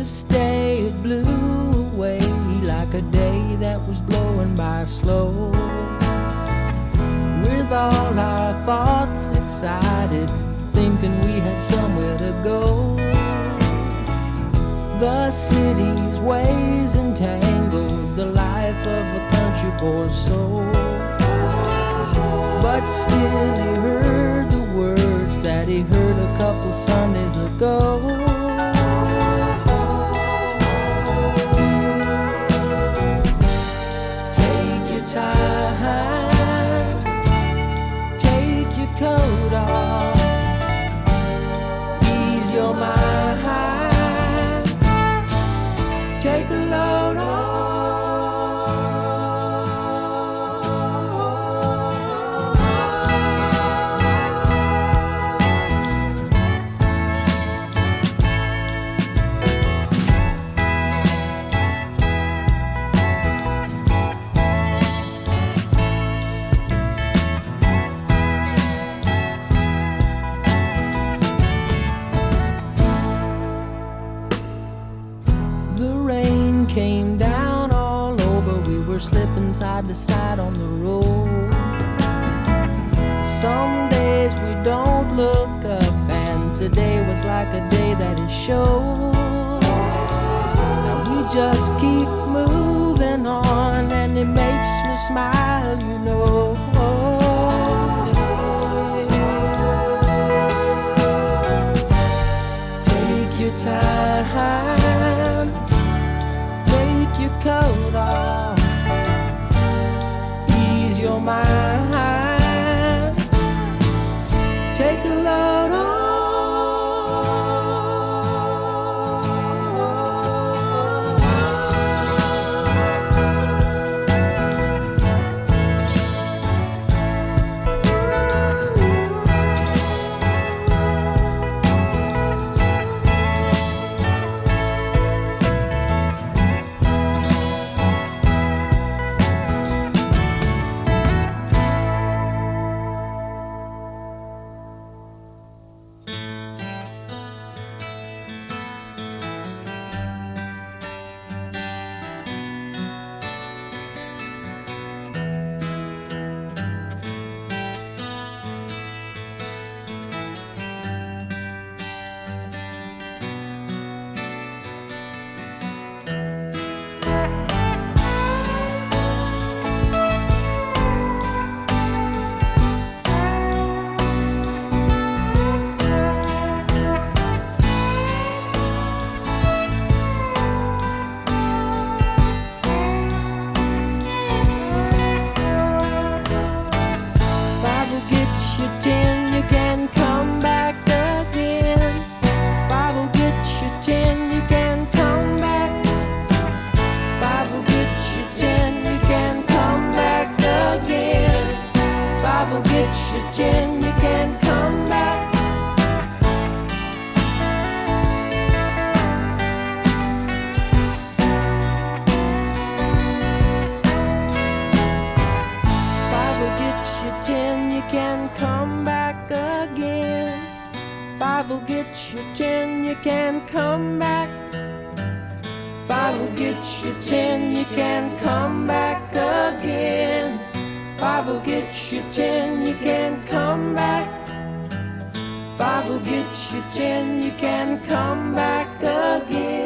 this day it blew away like a day that was blowing by slow. With all our thoughts excited, thinking we had somewhere to go. The city's ways entangled the life of a country boy's soul. But still he heard the words that he heard a couple Sundays ago. Take your time, take your coat off, ease your mind, take a load off. Came down all over, we were slipping side to side on the road. Some days we don't look up, and today was like a day that it showed. Now we just keep moving on, and it makes me smile, you know. Take your time, your coat off, ease your mind, take a load off. Five will get you 10, you can come back. Five will get you 10, you can come back again. Five will get you 10, you can come back. Five will get you 10, you can come back again.